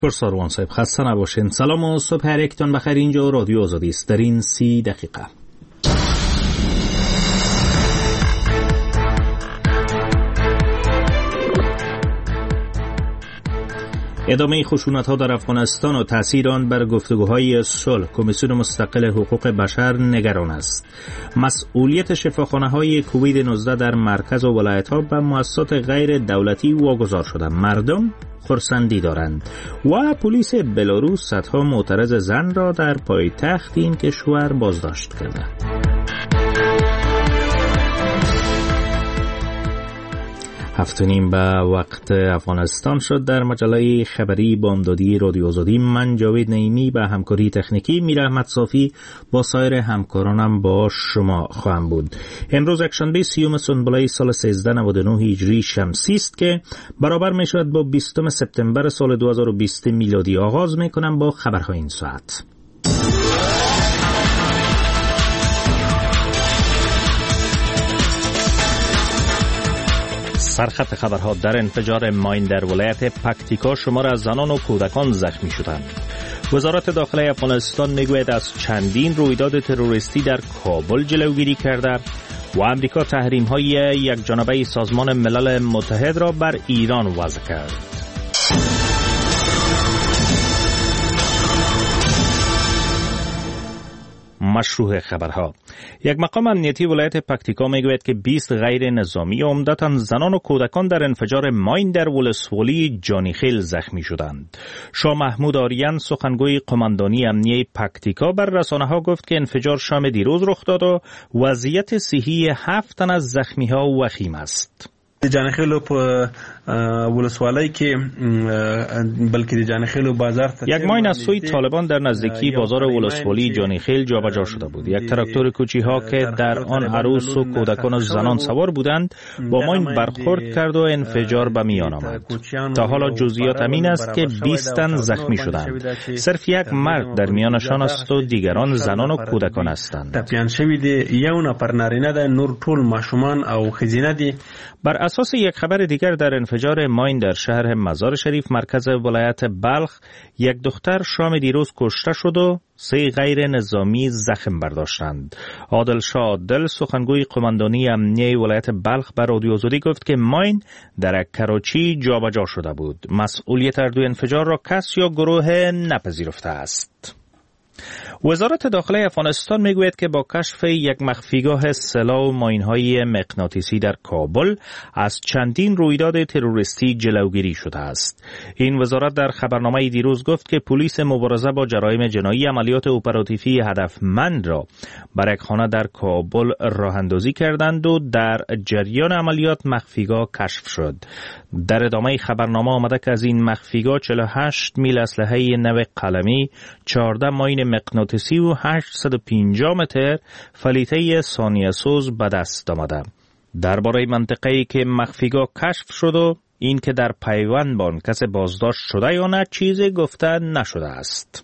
ساروان صاحب خسته نباشین. سلام و صبح هر یکتان بخیر. اینجا رادیو آزادی است. در این 30 دقیقه ادامه خشونت‌ها در افغانستان و تأثیر آن بر گفتگوهای صلح. کمیسیون مستقل حقوق بشر نگران است. مسئولیت شفاخانه‌های کووید 19 در مرکز و ولایت‌ها به مؤسسات غیر دولتی واگذار شده. مردم خرسندی دارند. و پلیس بلاروس صدها معترض زن را در پایتخت این کشور بازداشت کرده. هفت و نیم به وقت افغانستان شد. در مجله خبری بامدادی رادیو آزادی من جاوید نعیمی به همکاری تکنیکی میر احمد صافی با سایر همکارانم با شما خواهم بود. امروز یکشنبه 30 سنبله سال 1399 هجری شمسی است که برابر می شود با 20 سپتامبر سال 2020 میلادی. آغاز می کنم با خبرهای این ساعت. سرخط خبرها: در انفجار ماین در ولایت پکتیکا شمار از زنان و کودکان زخمی شدند. وزارت داخلی افغانستان میگوید از چندین رویداد تروریستی در کابل جلوگیری کرده و امریکا تحریم‌های یکجانبه سازمان ملل متحد را بر ایران وضع کرد. مشروع خبرها: یک مقام امنیتی ولایت پکتیکا میگوید که 20 غیر نظامی عمدتاً زنان و کودکان در انفجار ماین در ولسوالی جانیخیل زخمی شدند. شاه محمود آریان سخنگوی قماندانی امنیه پکتیکا بر رسانه‌ها گفت که انفجار شام دیروز رخ داد و وضعیت صحی 7 تن از زخمی‌ها وخیم است. جانیخیل په ولسوالی کې بلکې د جانیخیل بازار یک ماین از سوی طالبان در نزدیکی بازار ولسوالی جانیخیل جابجا شده بود. یک تراکتور کوچی‌ها که در آن عروس و کودکان و زنان سوار بودند با ماین برخورد کرد و انفجار به میان آمد. تا حالا جزئیات این است که 20 تن زخمی شدند. صرف یک مرد در میانشان است و دیگران زنان و کودکان هستند. تپیان شوی دی یو نفر نارینه ده، نور ټول ماشومان او ښځینه دي. بر اساس یک خبر دیگر در انفجار ماین در شهر مزار شریف مرکز ولایت بلخ یک دختر شام دیروز کشته شد و 3 غیر نظامی زخم برداشتند. عادل شاه عادل سخنگوی قماندانی امنیه ولایت بلخ بر رادیو آزادی گفت که ماین در کراچی جابجا شده بود. مسئولیت اردوی انفجار را کس یا گروه نپذیرفته است. وزارت داخلی افغانستان میگوید که با کشف یک مخفیگاه سلاح و ماین‌های مغناطیسی در کابل از چندین رویداد تروریستی جلوگیری شده است. این وزارت در خبرنامه دیروز گفت که پلیس مبارزه با جرایم جنایی عملیات اپراتیوی هدفمند را بر یک خانه در کابل راه اندازی کردند و در جریان عملیات مخفیگاه کشف شد. در ادامه خبرنامه آمده که از این مخفیگاه 48 میل اسلحه نو قلمی، 14 ماین مغناطیسی و 850 متر فلیته ثانیه سوز به دست آمده. درباره منطقه‌ای که مخفیگاه کشف شد و این که در پیوند با آن کس بازداشت شده یا نه چیزی گفته نشده است.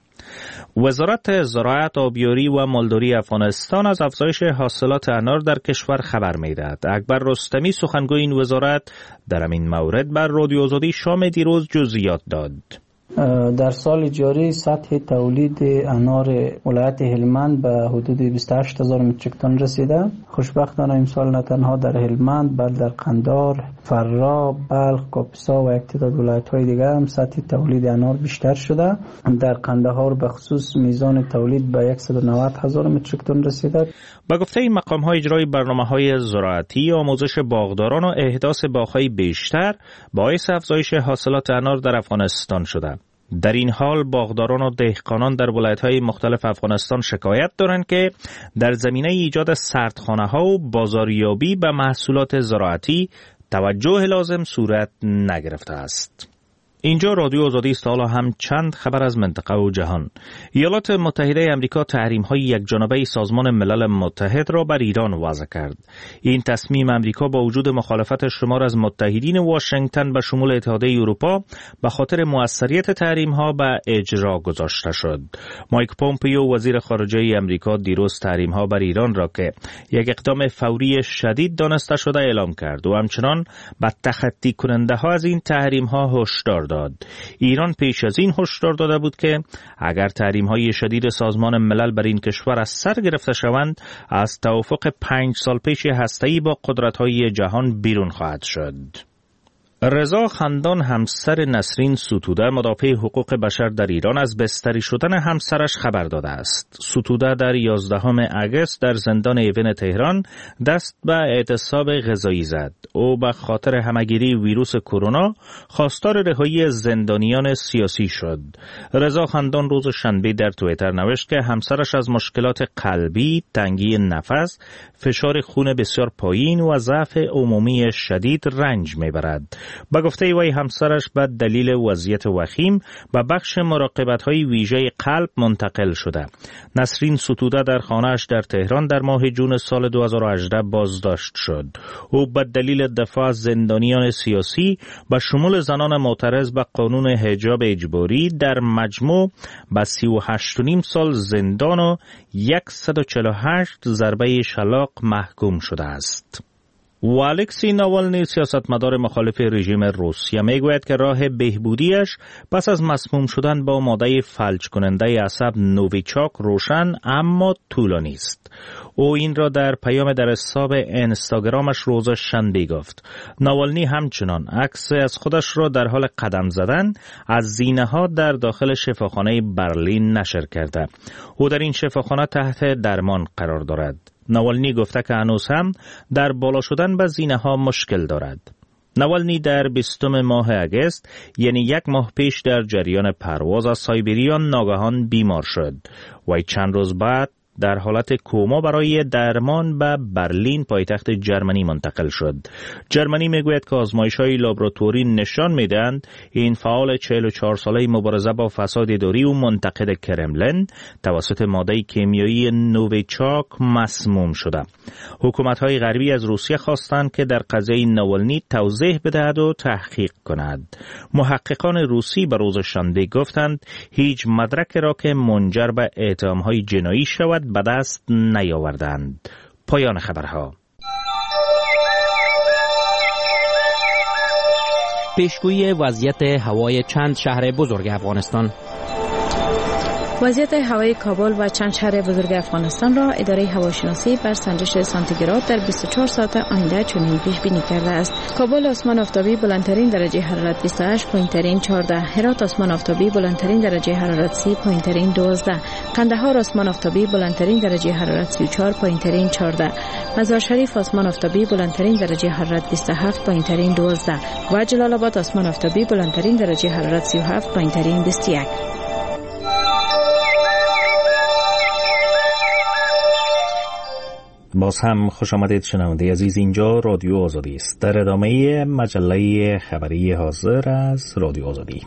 وزارت زراعت، آبیاری و مالداری افغانستان از افزایش حاصلات انار در کشور خبر می‌دهد. اکبر رستمی سخنگوی این وزارت در این مورد بر رادیو آزادی شام دیروز جزئیات داد. در سال جاری سطح تولید انار ولایت هلمند به حدود 28000 متریک تن رسیده. خوشبختانه امسال نه تنها در هلمند بلکه در قندار، فرا، بلخ، کاپیسا و یک تعداد ولایت‌های دیگر هم سطح تولید انار بیشتر شده. در قندهار به خصوص میزان تولید به 190000 متریک تن رسیده. با گفته این مقام‌های اجرای برنامه‌های زراعتی، آموزش باغداران و احداث باغ‌های بیشتر باعث افزایش حاصلات انار در افغانستان شده. در این حال باغداران و دهقانان در ولایت‌های مختلف افغانستان شکایت دارند که در زمینه ایجاد سردخانه‌ها و بازاریابی به محصولات زراعتی توجه لازم صورت نگرفته است. اینجا رادیو آزادی است. حالا هم چند خبر از منطقه و جهان. ایالات متحده آمریکا تحریم‌های یکجانبه سازمان ملل متحد را بر ایران وضع کرد. این تصمیم آمریکا با وجود مخالفت شمار از متحدین واشنگتن به شمول اتحادیه اروپا به خاطر موثریت تحریم‌ها به اجرا گذاشته شد. مایک پومپیو وزیر خارجه آمریکا دیروز تحریم‌ها بر ایران را که یک اقدام فوری شدید دانسته شده اعلام کرد و همچنان به تخطی کننده‌ها از این تحریم‌ها هشدار داد. داد. ایران پیش از این هشدار داده بود که اگر تحریم‌های شدید سازمان ملل بر این کشور از سر گرفته شوند، از توافق 5 سال پیش هسته‌ای با قدرت‌های جهان بیرون خواهد شد. رضا خندان همسر نسرین ستوده مدافع حقوق بشر در ایران از بستری شدن همسرش خبر داده است. ستوده در 11 اگست در زندان ایون تهران دست به اعتصاب غذایی زد. او به خاطر همه‌گیری ویروس کرونا خواستار رهایی زندانیان سیاسی شد. رضا خندان روز شنبه در توییتر نوشت که همسرش از مشکلات قلبی، تنگی نفس، فشار خون بسیار پایین و ضعف عمومی شدید رنج میبرد. با گفته وی همسرش به دلیل وضعیت وخیم به بخش مراقبت‌های ویژه قلب منتقل شده. نسرین ستوده در خانه‌اش در تهران در ماه جون سال 2018 بازداشت شد. او به دلیل دفاع از زندانیان سیاسی به شمول زنان معترض به قانون حجاب اجباری در مجموع به 38.5 سال زندان و 148 ضربه شلاق محکوم شده است. و الکسی ناوالنی سیاستمدار مخالف رژیم روسیه میگوید که راه بهبودیش پس از مسموم شدن با ماده فلج کننده عصب نوویچاک روشن اما طولانی است. او این را در پیام در حساب اینستاگرامش روز شنبه گفت. ناوالنی همچنان عکس از خودش را در حال قدم زدن از زینه‌ها در داخل شفاخانه برلین نشر کرده. او در این شفاخانه تحت درمان قرار دارد. ناوالنی گفته که هنوز هم در بالا شدن به زینه‌ها مشکل دارد. ناوالنی در 20 ماه اگست یعنی 1 ماه پیش در جریان پرواز از سایبریا ناگهان بیمار شد و چند روز بعد در حالت کوما برای درمان به برلین پایتخت جرمنی منتقل شد. جرمنی میگوید که آزمایش‌های لابراتوری نشان میدهند این فعال 44 ساله مبارزه با فساد اداری و منتقد کرملین توسط ماده کیمیایی نوویچاک مسموم شده. حکومت‌های غربی از روسیه خواستند که در قضیه ناوالنی توضیح بدهد و تحقیق کند. محققان روسی به روز شنبه گفتند هیچ مدرک را که منجر به اتهام‌های جنایی شود به دست نیاوردند. پایان خبرها. پیشگویی وضعیت هوای چند شهر بزرگ افغانستان. وضعیت هوای کابل و چند شهر بزرگ افغانستان را اداره هواشناسی بر سنجش سانتیگراد در 24 ساعت آینده چنین پیش بینی کرده است. کابل آسمان آفتابی بلندترین درجه حرارت 28، پایینترین 14. هرات آسمان آفتابی بلندترین درجه حرارت 30، پایینترین 12. قندهار آسمان آفتابی بلندترین درجه حرارت 34، پایینترین 14. مزار شریف آسمان آفتابی بلندترین درجه حرارت 27، پایینترین 12. و جلال آباد آسمان آفتابی بلندترین درجه حرارت 37، پایینترین 21. باز هم خوش آمدید شنونده عزیز، اینجا رادیو آزادی است. در ادامه مجله خبری حاضر از رادیو آزادی.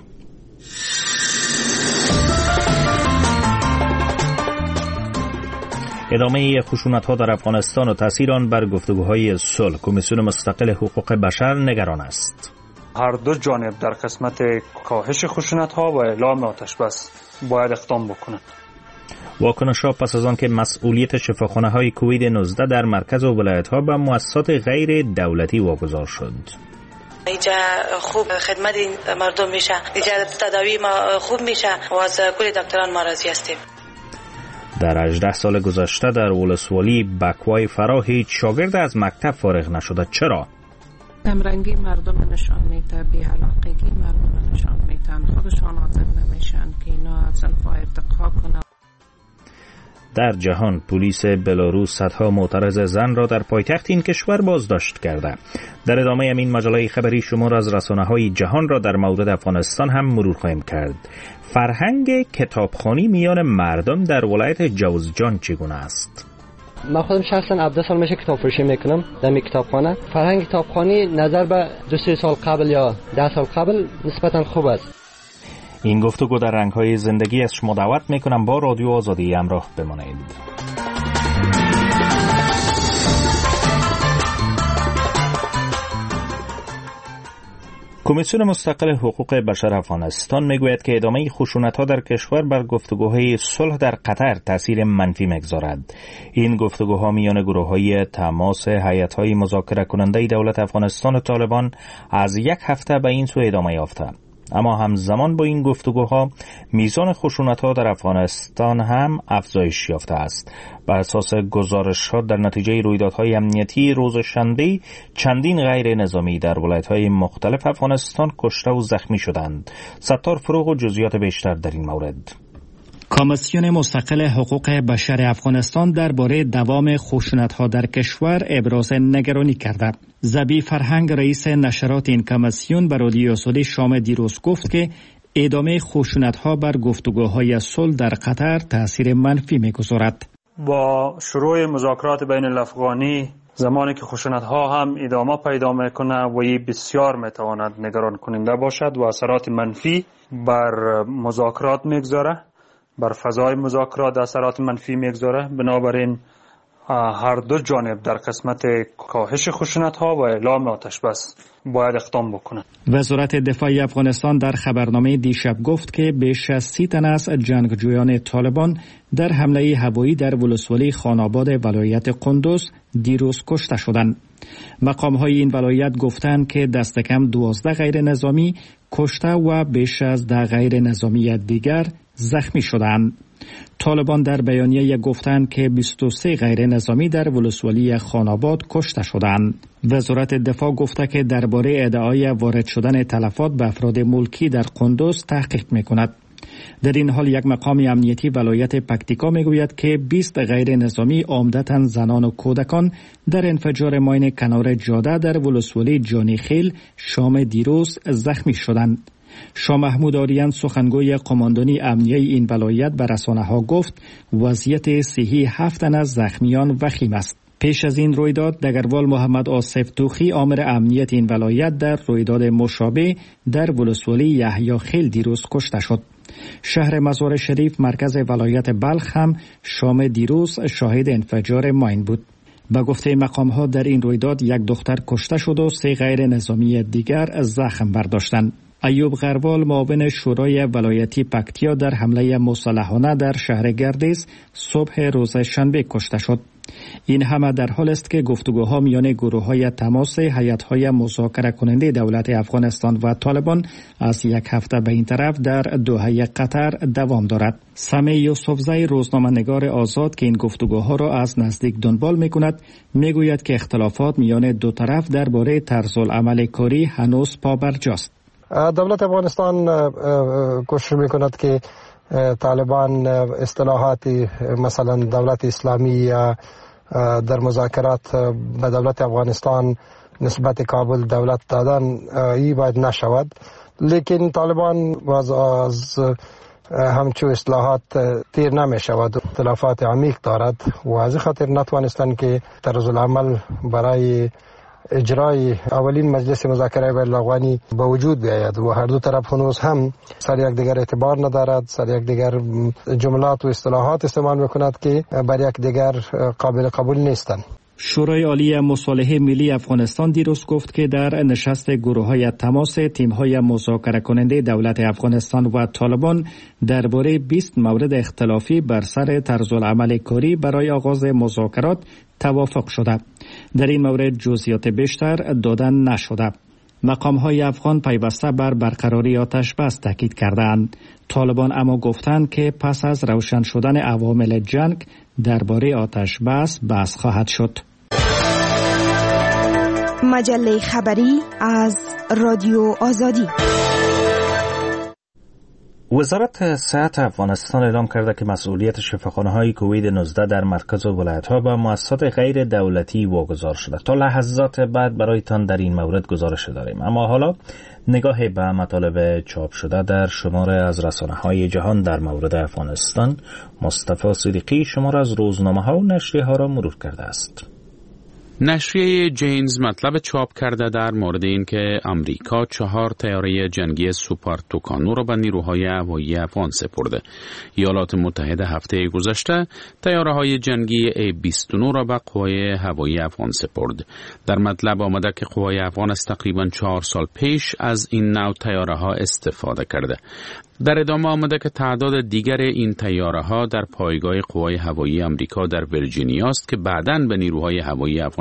ادامه خشونت‌ها در افغانستان و تأثیر آن بر گفتگوهای صلح. کمیسیون مستقل حقوق بشر نگران است. هر دو جانب در قسمت کاهش خشونت‌ها و اعلام آتش بس باید اقدام بکنند. واکنش‌ها پس از آن که مسئولیت شفاخانه‌های کووید 19 در مرکز و ولایت‌ها به مؤسسات غیر دولتی واگذار شد. اینجا خوب خدمت مردم میشه، اینجا تداوی ما خوب میشه و از کل دکتران ما راضی هستیم. در 18 سال گذشته در ولسوالی بکوای فرا هیچ شاگرد از مکتب فارغ نشده. چرا؟ کمرنگی مردم نشان میده، بی‌علاقگی مردم نشان میدن، خودشان حاضر نمیشن که اینا صنفا ارتقا کنن. در جهان پلیس بلاروس صدها معترض زن را در پایتخت این کشور بازداشت کرده. در ادامه این مجله خبری شمار از رسانه‌های جهان را در مورد افغانستان هم مرور خواهیم کرد. فرهنگ کتابخوانی میان مردم در ولایت جوزجان چگونه است؟ من خودم شخصا 17 سال میشه کتاب فروشی میکنم در می کتابخانه. فرهنگ کتابخوانی نظر به 2-3 سال قبل یا 10 سال قبل نسبتا خوب است. این گفتگو در رنگ‌های زندگی از شما دعوت میکنم با رادیو آزادی همراه بمانید. کمیسیون مستقل حقوق بشر افغانستان میگوید که ادامه خشونت‌ها در کشور بر گفتگوهای صلح در قطر تأثیر منفی میگذارد. این گفتگوها میان گروه‌های تماس هیئت‌های مذاکره کننده دولت افغانستان و طالبان از 1 هفته به این سو ادامه یافته. اما همزمان با این گفتگوها میزان خشونت‌ها در افغانستان هم افزایش یافته است. بر اساس گزارش‌ها در نتیجه رویدادهای امنیتی روز شنبه چندین غیر نظامی در ولایت‌های مختلف افغانستان کشته و زخمی شدند. ستار فروغ و جزئیات بیشتر در این مورد. کمیسیون مستقل حقوق بشر افغانستان درباره دوام خشونت‌ها در کشور ابراز نگرانی کرده. زبی فرهنگ رئیس نشرات این کمیسیون به رادیو صدای شام دیروز گفت که ادامه خشونت‌ها بر گفتگوهای صلح در قطر تأثیر منفی می‌گذارد. با شروع مذاکرات بین الافغانی زمانی که خشونت‌ها هم ادامه پیدا می‌کنه و این بسیار می‌تواند نگران کننده باشد و اثرات منفی بر مذاکرات می‌گذاره، بر فضای مذاکرات اثرات منفی می‌گذاره. بنابراین هر دو جانب در قسمت کاهش خشونت‌ها و اعلام آتش بس باید اقدام بکنند. وزارت دفاع افغانستان در خبرنامه دیشب گفت که بیش از 30 تن از جنگجویان طالبان در حمله هوایی در ولسوالی خاناباد ولایت قندوز دیروز کشته شدند. مقام‌های این ولایت گفتند که دست کم 12 غیر نظامی کشته و بیش از 10 غیر نظامی دیگر زخمی شدند. طالبان در بیانیه گفتند که 23 غیر نظامی در ولسوالی خاناباد کشته شدند. وزارت دفاع گفته که درباره ادعای وارد شدن تلفات به افراد ملکی در قندوز تحقیق می‌کند. در این حال یک مقام امنیتی ولایت پکتیکا میگوید که 20 غیر نظامی عمدتاً زنان و کودکان در انفجار ماین کنار جاده در ولسوالی جانیخیل شام دیروز زخمی شدند. شاه محمود آریان سخنگوی قماندانی امنیه این ولایت به رسانه‌ها گفت وضعیت صحی 7 تن از زخمیان وخیم است. پیش از این رویداد دگروال محمد آصف توخی آمر امنیت این ولایت در رویداد مشابه در ولسوالی یحیی خیل دیروز کشته شد. شهر مزار شریف مرکز ولایت بلخ هم شام دیروز شاهد انفجار ماین بود. به گفته مقام‌ها در این رویداد یک دختر کشته شد و 3 غیر نظامی دیگر زخم برداشتند. ایوب غروال معاون شورای ولایتی پکتیا در حمله مسلحانه در شهر گردیز صبح روز شنبه کشته شد. این همه در حال است که گفتگوها میان گروه‌های تماس هیئت‌های مذاکره کننده دولت افغانستان و طالبان از یک هفته به این طرف در دوحه قطر دوام دارد. سمی یوسفزی روزنامه‌نگار آزاد که این گفتگوها را از نزدیک دنبال می‌کند میگوید که اختلافات میان دو طرف درباره طرزالعمل کاری هنوز پابرجاست. دولت افغانستان کوشش می‌کند که طالبان اصطلاحات مثلا دولت اسلامی یا در مذاکرات به دولت افغانستان نسبت کابل دولت دادن ای باید نشود، لیکن طالبان از همچون اصلاحات تیر نمی شود، اختلافات عمیق دارد و از خاطر نتوانستند که طرز العمل برای اجرای اولین مجلس مذاکره بین الافغانی به وجود بیاید و هر دو طرف هنوز هم سر یک دیگر اعتبار ندارد، سر یک دیگر جملات و اصطلاحات استعمال میکند که بر یک دیگر قابل قبول نیستند. شورای عالی مصالحه ملی افغانستان دیروز گفت که در نشست گروه‌های تماس تیم‌های مذاکره کننده دولت افغانستان و طالبان درباره 20 مورد اختلافی بر سر طرزالعمل کاری برای آغاز مذاکرات توافق شده. در این مورد جزئیات بیشتر دادن نشده. مقام‌های افغان پیوسته بر برقراری آتش بس تاکید کردند. طالبان اما گفتند که پس از روشن شدن عوامل جنگ درباره آتش بس خواهد شد. مجله خبری از رادیو آزادی. وزارت صحت افغانستان اعلام کرده که مسئولیت شفاخانه‌های کووید 19 در مرکز و ولایت‌ها به مؤسسات غیر دولتی واگذار شده. تا لحظات بعد برایتان در این مورد گزارش داریم. اما حالا نگاه به مطالب چاپ شده در شمار از رسانه‌های جهان در مورد افغانستان. مصطفی صدیقی شمار از روزنامه‌ها و نشریه‌ها را مرور کرده است. نشریه جینز مطلب چاپ کرده در مورد این که امریکا 4 طیاره جنگی سوپر توکانو را به نیروهای هوایی افغان سپرده. ایالات متحده هفته گذشته طیاره‌های جنگی A-29 را به قوای هوایی افغان سپرد. در مطلب آمده که قوای افغان از تقریباً 4 سال پیش از این نوع طیاره‌ها استفاده کرده. در ادامه آمده که تعداد دیگر این طیاره‌ها در پایگاه قوای هوایی آمریکا در ویرجینیا است که بعداً به نیروهای هوایی افغانستان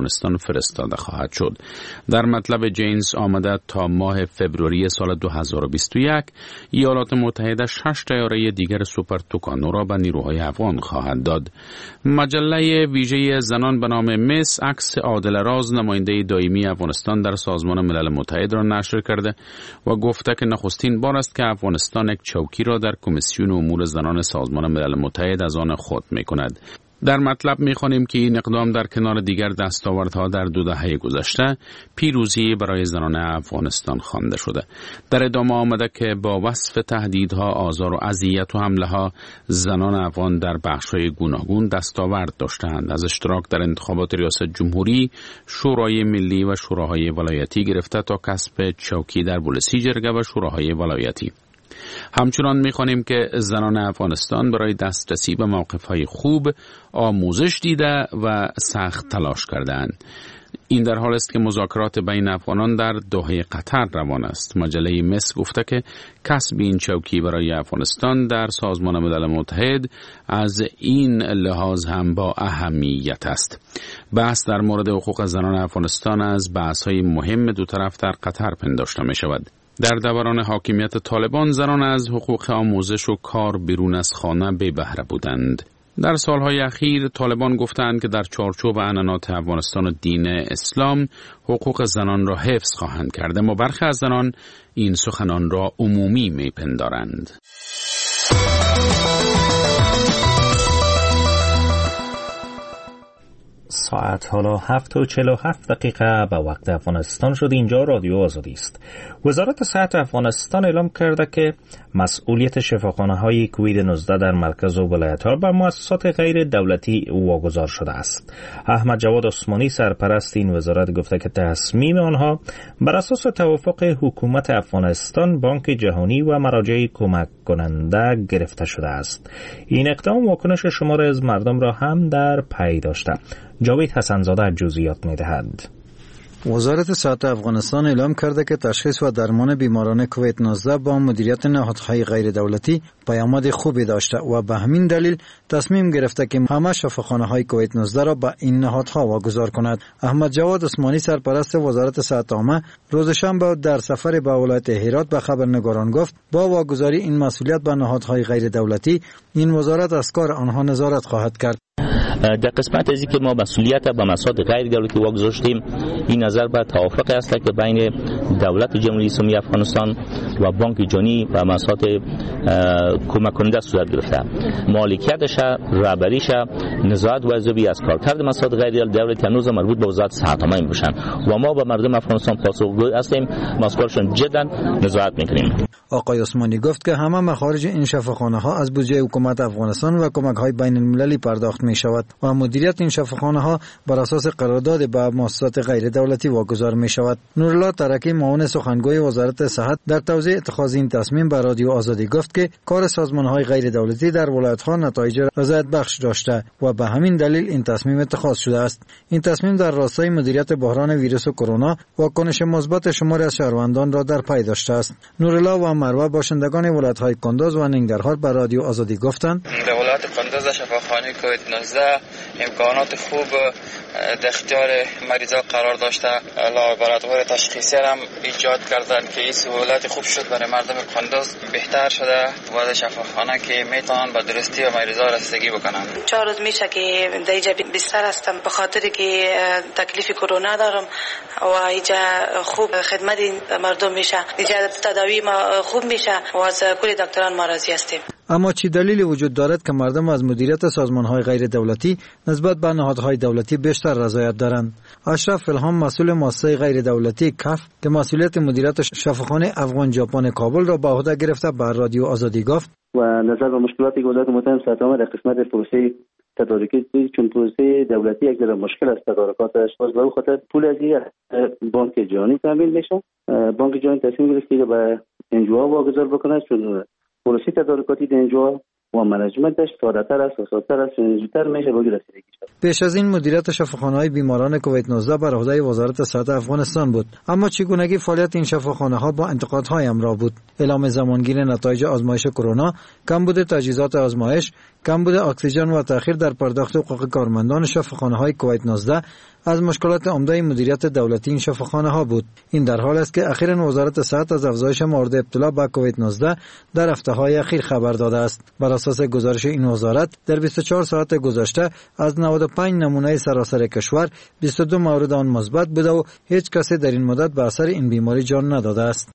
افغانستان فرستاده خواهد شد. در مطلب جینز آمده تا ماه فوریه سال 2021 ایالات متحده 6 طیاره دیگر سوپر توکانو را به نیروهای افغان خواهد داد. مجله ویژه زنان به نام مس عکس عادل راز نماینده دائمی افغانستان در سازمان ملل متحد را نشر کرده و گفته که نخستین بار است که افغانستان یک چوکی را در کمیسیون امور زنان سازمان ملل متحد از آن خود می‌کند. در مطلب می‌خوانیم که این اقدام در کنار دیگر دستاوردها در 2 دهه گذشته پیروزی برای زنان افغانستان خوانده شده. در ادامه آمده که با وصف تهدیدها، آزار و اذیت و حمله‌ها زنان افغان در بخش‌های گوناگون دستاورد داشتند، از اشتراک در انتخابات ریاست جمهوری، شورای ملی و شوراهای ولایتی گرفته تا کسب چوکی در بولسی جرگه و شوراهای ولایتی. همچنان می‌خوانیم که زنان افغانستان برای دسترسی به موقف‌های خوب آموزش دیده و سخت تلاش کردند. این در حال است که مذاکرات بین افغانان در دوحه قطر روان است. مجله مس گفته که کسب این چوکی برای افغانستان در سازمان ملل متحد از این لحاظ هم با اهمیت است. بحث در مورد حقوق زنان افغانستان از بحث‌های مهم دو طرف در قطر پنداشته می‌شود. در دوران حاکمیت طالبان زنان از حقوق آموزش و کار بیرون از خانه بی بهره بودند. در سالهای اخیر طالبان گفتند که در چارچوب عنعنات افغانستان و دین اسلام حقوق زنان را حفظ خواهند کرد، اما برخی از زنان این سخنان را عمومی میپندارند. ساعت حالا 7:47 به وقت افغانستان شد. اینجا رادیو آزادی است. وزارت صحت افغانستان اعلام کرده که مسئولیت شفاخانه‌های کووید 19 در مرکز و ولایت‌ها به مؤسسات غیر دولتی واگذار شده است. احمد جواد عثمانی سرپرست این وزارت گفته که تصمیم آنها بر اساس توافق حکومت افغانستان، بانک جهانی و مراجع کمک کننده گرفته شده است. این اقدام واکنش شمار از مردم را هم در پی داشته. جاوید حسنزاده جزئیات می‌دهد. وزارت صحت افغانستان اعلام کرده که تشخیص و درمان بیماران کووید 19 با مدیریت نهادهای غیر دولتی پیامد خوبی داشته و به همین دلیل تصمیم گرفته که همه شفاخانه‌های کووید 19 را به این نهادها واگذار کند. احمد جواد عثمانی سرپرست وزارت صحت عامه روز شنبه در سفر به ولایت هرات به خبرنگاران گفت با واگذاری این مسئولیت به نهادهای غیر دولتی این وزارت از کار آنها نظارت خواهد کرد. در قسمت ازی که ما مسئولیت به مسائل غیر دولتی واگذاشتیم، این نظر به توافق است که بین دولت جمهوری اسلامی افغانستان و بانک جهانی و مسائل کمک کننده صورت گرفته. مالکیتش، رهبریش، نظارت و ارزیابی از کارکرد مسائل غیر دولتی هنوز مربوط به وزارت صحت عامه میشن و ما به مردم افغانستان پاسخگوی هستیم، مسئولشون جدا نظارت میکنیم. آقای عثمانی گفت که همه مخارج این شفاخانه‌ها از بودجه حکومت افغانستان و کمک‌های بین‌المللی پرداخت می‌شود و مدیریت این شفاخانه‌ها بر اساس قرارداد با مؤسسات غیر دولتی واگذار می‌شود. نورالله ترکی معاون سخنگوی وزارت صحت در توضیح اتخاذ این تصمیم به رادیو آزادی گفت که کار سازمان‌های غیر دولتی در ولایت‌ها نتایج رضایت بخش داشته و به همین دلیل این تصمیم اتخاذ شده است. این تصمیم در راستای مدیریت بحران ویروس کرونا واکنش مثبت شماری از شهروندان را در پی داشته است. نورالله و مروه باشندگان ولایت‌های کندوز و ننگرهار به رادیو آزادی گفتند در ولایت کندوز شفاخانه کووید 19 امکانات خوب در اختیار مریضا قرار داشته. لابراتوار تشخیصی هم ایجاد کردن که این سهولت خوب شد برای مردم کندوز، بهتر شده و شفاخانه که میتونن به درستی و مریضا رسیدگی بکنن. 4 روز میشه که در اینجا بستر هستم به خاطر که تکلیف کرونا دارم و اینجا خوب خدمت مردم میشه، اینجا تداوی ما خوب میشه و از کل دکتران ما راضی هستیم. اما چی دلیلی وجود دارد که مردم از مدیریت سازمان‌های غیر دولتی نسبت به نهادهای دولتی بیشتر رضایت دارند؟ اشرف الهام مسئول مؤسسه غیر دولتی کف که مسئولیت مدیریت شفاخانه افغان ژاپن کابل را به عهده گرفته به رادیو آزادی گفت و نظر به مشکلاتی که وزارت متحده صحت عامه در قسمت پروسه تدارکی، چون پروسه دولتی یک ذره مشکل است تدارکاتش، باز به خاطر پول از بانک جهانی تامین میشه. بانک جهانی تصمیم گرفت که به انجوها واگذار بکنه، چون پروسه تدارکاتی در انجوها و منیجمنتش ساده‌تر است و ساده‌تر است و زودتر میشه به رسیدگی شود. پیش از این مدیریت شفاخانه‌های بیماران کووید 19 بر عهده وزارت صحت افغانستان بود، اما چگونگی فعالیت این شفاخانه‌ها با انتقادهای همراه بود. اعلام زمانگیر نتایج آزمایش کرونا، کمبود تجهیزات آزمایش، کمبود اکسیژن و تأخیر در پرداخت حقوق کارمندان شفاخانه‌های کووید 19 از مشکلات عمده مدیریت دولتی این شفاخانه‌ها بود. این در حال است که اخیراً وزارت صحت از افزایش موارد ابتلا به کووید 19 در هفته‌های اخیر خبر داده است. بر اساس گزارش این وزارت در 24 ساعت گذشته از 95 نمونه سراسر کشور 22 مورد آن مثبت بوده و هیچ کسی در این مدت به اثر این بیماری جان نداده است.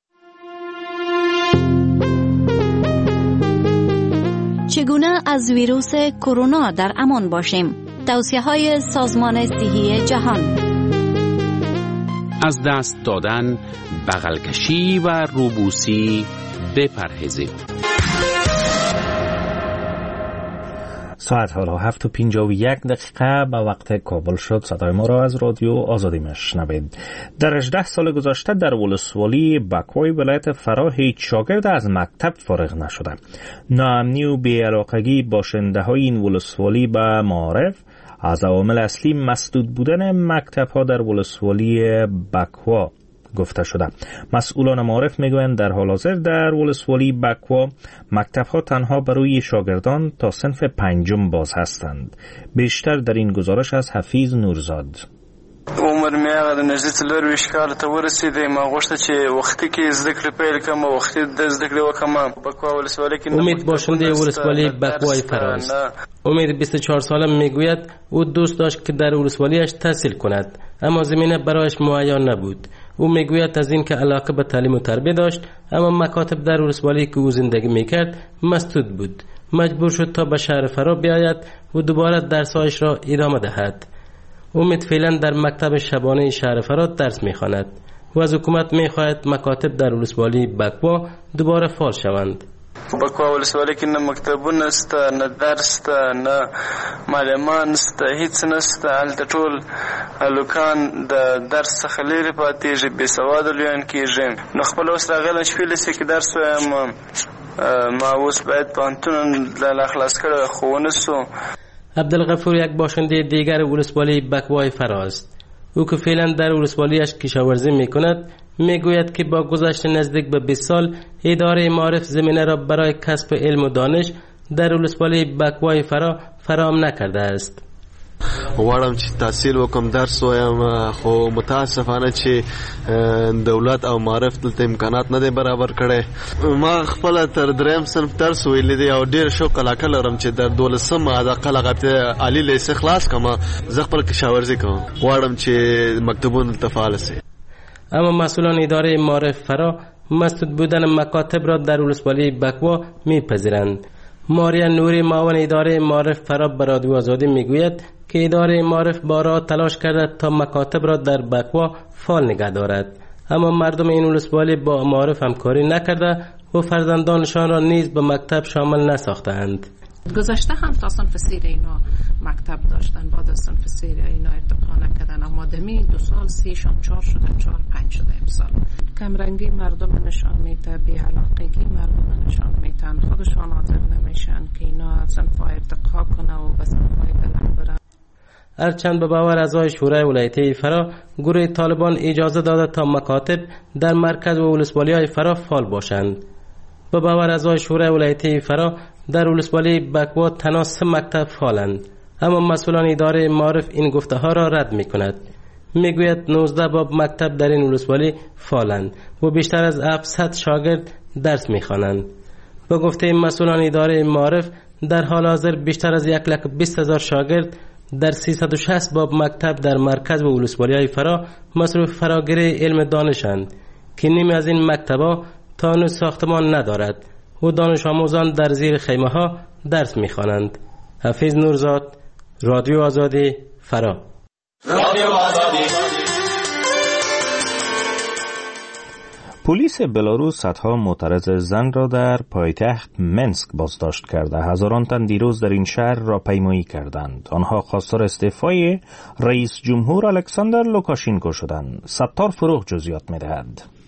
چگونه از ویروس کرونا در امان باشیم؟ توصیه‌های سازمان صحی جهان. از دست دادن، بغل کشی و روبوسی بپرهیزید. ساعت حالا 7:51 به وقت کابل شد. صدای ما را از رادیو آزادی میشنوید. در 18 سال گذشته در ولسوالی بکوی ولایت فرا هیچ شاگرد از مکتب فارغ نشده. ناامنی و بی‌علاقگی باشنده‌های این ولسوالی به معارف از عوامل اصلی مسدود بودن مکتب‌ها در ولسوالی بکوا گفته شده. مسئولان معارف میگویند در حال حاضر در ولسوالی بکوا مکتب‌ها تنها برای شاگردان تا صنف 5 باز هستند. بیشتر در این گزارش از حفیظ نورزاد. عمر مې هغه د نږدې 24 کال ته ورسېدی. ما غوښته چې وختي کې زده کړې پیل کړم او وختي د زده کړې وکړم. بکوا ولسوالی کې امید باشنده ولسوالی بکوای فراست. امید 24 ساله میگوید او دوست داشت که در ولسوالیش تحصیل کند، اما زمینه برایش مهیا نبود. او میگوید از این که علاقه به تعلیم و تربیت داشت، اما مکاتب در ولسوالی که او زندگی میکرد مسدود بود. مجبور شد تا به شهر فرا بیاید و دوباره درسایش را ادامه دهد. امید فعلا در مکتب شبانه شهر فرا درس میخواند و از حکومت میخواهد مکاتب در ولسوالی بکوا دوباره فعال شوند. بکوا ولسوالی کې نه مکتبونه نشته، نه درس ته، نه معلمان نشته، هیڅ نشته. هلته ټول هلکان د درس څخه لرې پاتېږي، بې سواده لویان کېږي. نو خپل اوس راغلی چې فیلسې کې درس وایم، ما اوس باید پوهنتون له خلاص کړی خو ونه سو. عبدالغفور یک باشنده دیگر ولسوالی بکوای فراست. او که فعلا در ولسوالیش کشاورزی میکند میگوید که با گذشت نزدیک به 20 سال اداره معارف زمینه را برای کسب علم و دانش در ولسوالی بکوای فرا فراهم نکرده است. غواړم چې تحصیل وکم، درس وایم، خو متاسفانه چې دولت او معارف دلته امکانات نه دی برابر کړي. ما خپل تر دریم صنف درس ویلی دی او ډیر شوق علاقه لرم چې در 12 حداقل هغه عالی لیسه خلاص کما. زه خپل کشاورزي کوم، غواړم چې مکتبونه دلته فعال شي. اما مسئولان اداره معارف فرا مسدود بودن مکاتب را در ولسوالی بکوا میپذیرند. ماریا نوری معاون اداره معارف فرا به رادیو آزادی میگوید که اداره معارف بارها تلاش کرده تا مکاتب را در بکوا فعال نگه دارد، اما مردم این ولسوالی با معارف همکاری نکرده و فرزندانشان را نیز به مکتب شامل نساختند. گذشته هم تا صنف 3 اینا مکتب داشتن، بعد از صنف 3 اینا ارتقا نکردن، اما دمی 2 سال 3 شام 4 شده، 4 5 شده امسال. کمرنگی مردم نشان میده، بی‌علاقگی مردم نشان میدن، خودشان حاضر نمیشن که اینا صنف ارتقا کنه و به صنف بلند برن. هرچند به باور اعضای شورای ولایتی فرا گروه طالبان اجازه داده تا مکاتب در مرکز و ولسوالی‌های فرا فعال باشند. به باور اعضای شورای ولایتی فرا در ولسوالی بکوا تنها 3 مکتب فعالند، اما مسئولان اداره معارف این گفته ها را رد می کند. می گوید 19 باب مکتب در این ولسوالی فعالند و بیشتر از 700 شاگرد درس می خوانند. به گفته مسئولان اداره معارف در حال حاضر بیشتر از 120,000 شاگرد در 360 باب مکتب در مرکز و ولسوالی های فرا مصروف فراگیری علم دانشند که نیمی از این مکتب‌ها تا هنوز ساختمان ندارد و دانش آموزان در زیر خیمه ها درس می‌خوانند. حفیظ نورزاد، رادیو آزادی، فرا. رادیو آزادی. پلیس بلاروس صدها معترض زن را در پایتخت منسک بازداشت کرده. هزاران تن دیروز در این شهر را پیمایی کردند. آنها خواستار استعفای رئیس جمهور الکساندر لوکاشینکو شدند. ستار فروغ جزئیات می‌دهد.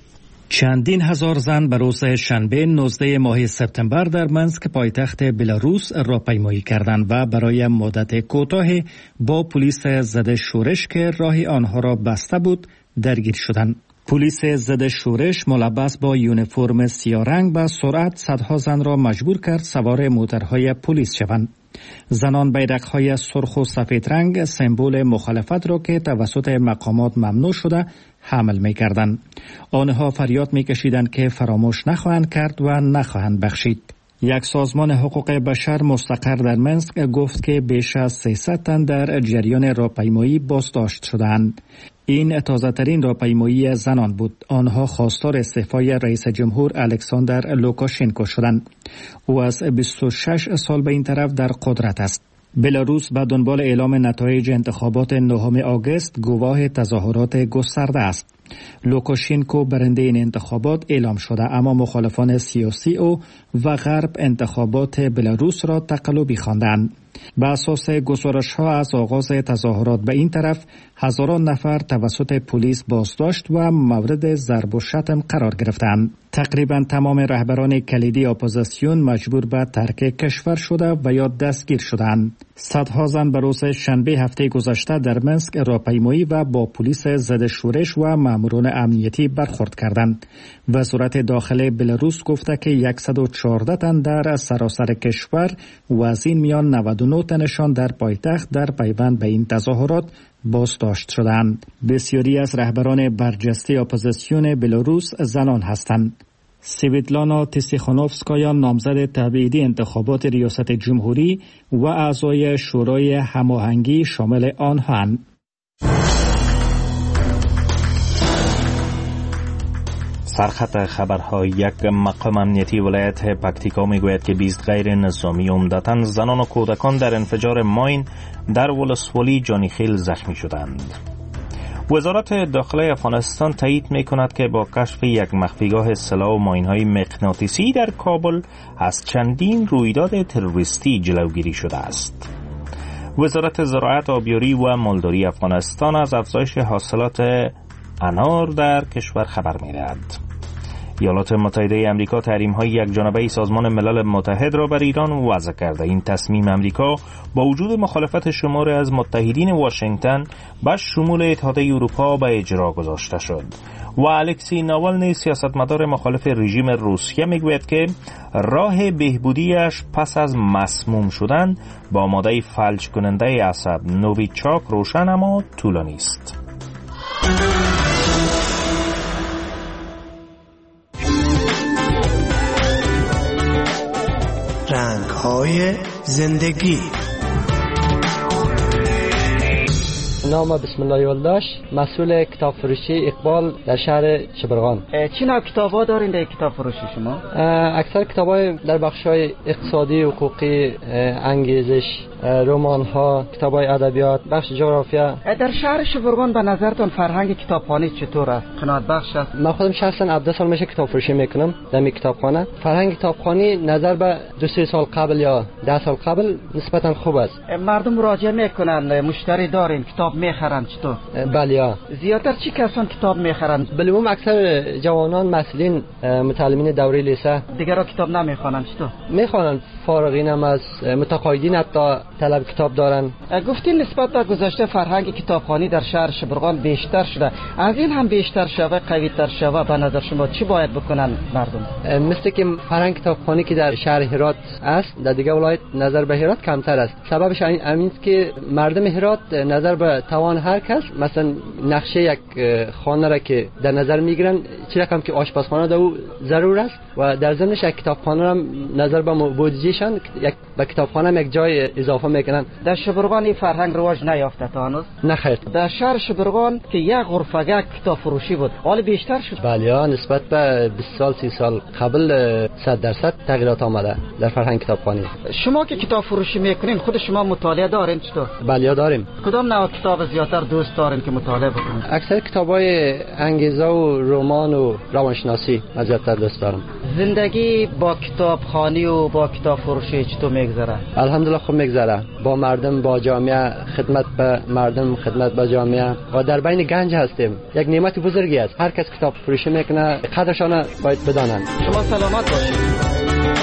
چندین هزار زن به روز شنبه 19 ماه سپتامبر در منسک پایتخت بلاروس راهپیمایی کردند و برای مدت کوتاهی با پلیس ضد شورش که راه آنها را بسته بود درگیر شدند. پلیس ضد شورش ملبس با یونیفرم سیاه رنگ به سرعت صدها زن را مجبور کرد سوار موترهای پلیس شوند. زنان بیرق‌های سرخ و سفید رنگ سمبل مخالفت را که توسط مقامات ممنوع شده حمل می‌کردند. آنها فریاد می‌کشیدند که فراموش نخواهند کرد و نخواهند بخشید. یک سازمان حقوق بشر مستقر در منسک گفت که بیش از 300 تن در جریان راهپیمایی بازداشت شدند. این تازه‌ترین راهپیمایی زنان بود. آنها خواستار استعفای رئیس جمهور الکساندر لوکاشنکو شدند. او از 26 سال به این طرف در قدرت است. بلاروس به دنبال اعلام نتایج انتخابات 9 آگوست گواه تظاهرات گسترده است. لوکاشنکو برنده این انتخابات اعلام شده، اما مخالفان سیاسی او و غرب انتخابات بلاروس را تقلبی خواندند. به اساس گزارش‌ها از آغاز تظاهرات به این طرف هزاران نفر توسط پلیس بازداشت و مورد ضرب و شتم قرار گرفتند. تقریبا تمام رهبران کلیدی اپوزیسیون مجبور به ترک کشور شده و یا دستگیر شدند. صدها زن به روز شنبه هفته گذشته در منسک راهپیمایی و با پلیس ضد شورش و ماموران امنیتی برخورد کردند. وزارت داخلی بلاروس گفته که 114 تن در سراسر کشور و از این میان 99 تنشان در پایتخت در پیوند به این تظاهرات بازداشت شدند. بسیاری از رهبران برجسته اپوزیسیون بلاروس زنان هستند. سویتلانا تیسیخانوفسکایا نامزد تبعیدی انتخابات ریاست جمهوری و اعضای شورای هماهنگی شامل آنهاند. سرخط خبرها. یک مقام امنیتی ولایت پکتیکا میگوید که 20 غیر نظامی عمدتاً زنان و کودکان در انفجار ماین در ولسوالی جانیخیل زخمی شدند. وزارت داخلی افغانستان تایید میکند که با کشف یک مخفیگاه سلاح و ماین‌های مغناطیسی در کابل از چندین رویداد تروریستی جلوگیری شده است. وزارت زراعت، آبیاری و مالداری افغانستان از افزایش حاصلات انار در کشور خبر می‌دهد. ایالات متحده آمریکا تحریم‌های یکجانبه سازمان ملل متحد را بر ایران وضع کرده. این تصمیم آمریکا با وجود مخالفت شماری از متحدین واشنگتن به شمول اتحادیه اروپا به اجرا گذاشته شد. و الکسی ناوالنی سیاستمدار مخالف رژیم روسیه میگوید که راه بهبودیش پس از مسموم شدن با ماده فلج کننده عصب نوویچاک روشن اما طولانی است. رنگ‌های زندگی. نام بسم الله یولداش، مسئول کتاب فروشی اقبال در شهر شبرغان. چی نوع کتاب‌ها دارین در کتاب فروشی شما؟ اکثر کتاب‌های در بخش‌های اقتصادی، حقوقی، انگیزش، رمان‌ها، کتاب‌های ادبیات، بخش جغرافیا. در شهر شبرغان به نظرتون فرهنگ کتابخوانی چطور است؟ قناعت بخش است؟ من خودم شخصا 17 سال میشه کتاب فروشی میکنم در می کتابخانه. فرهنگ کتابخوانی نظر به 2-3 سال قبل یا 10 سال قبل نسبتا خوب است. مردم مراجعه میکنن، مشتری دارین، کتاب میخرن چطور؟ بله. زیادتر چی کسان کتاب میخرن؟ بالعموم اکثر جوانان مسئولین متعلمین دوره لیسه. دیگرها کتاب نمیخوانن چطور؟ میخوانن، فارغین هم از متقاعدین حتی طلب کتاب دارن. گفتین نسبت به گذشته فرهنگ کتابخوانی در شهر شبرغان بیشتر شده. از این هم بیشتر شوه، قوی‌تر شوه، به نظر شما چی باید بکنن مردم؟ مثل که فرهنگ کتابخوانی که در شهر هرات است، در دیگه ولایت نظر به هرات کمتر است. سببش این است که مردم هرات نظر به توان هر کس، مثلا نقشه یک خانه را که در نظر میگیرن، چه رقم که آشپزخانه در او ضرور است و در ضمنش یک کتابخانه را نظر به بودجهشان یک به کتابخانه یک جای اضافه میکنن. در شبرغان این فرهنگ رواج نیافته تا هنوز؟ نه خیر. در شهر شبرغان که یک غرفه کتاب فروشی بود، حالا بیشتر شد. بله، نسبت به 20 سال 30 سال قبل 100% تغییرات آمده در فرهنگ کتابخوانی. شما که کتاب فروشی میکنین خود شما مطالعه دارین چطور؟ بله داریم. کدام نوع کتاب زیاتر دوست دارین که مطالعه بکنین؟ اکثر کتابای انگیزه و رمان و روانشناسی زیاتر دوست دارم. زندگی با کتابخوانی و با کتاب فروشی چطور میگذره؟ الحمدلله خوب میگذره. با مردم، با جامعه، خدمت به مردم، خدمت به جامعه و در بین گنج هستیم. یک نعمت بزرگی است. هر کس کتاب فروشی میکنه قدرشان باید بدانند. شما سلامت باشید.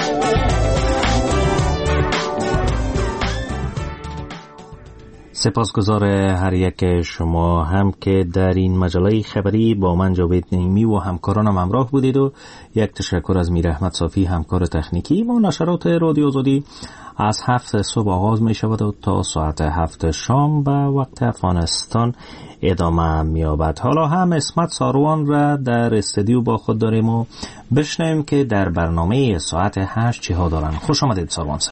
سپاسگزار هر یک شما هم که در این مجله خبری با من جاوید نعیمی و همکارانم همراه بودید و یک تشکر از میر احمد صافی همکار تکنیکی. ما نشرات رادیو آزادی از 7 صبح آغاز می شود و تا ساعت 7 شام به وقت افغانستان ادامه می یابد. حالا هم اسمت ساروان را در استودیو با خود داریم و بشنویم که در برنامه ساعت 8 چه ها دارن. خوش آمدید ساروان صاحب.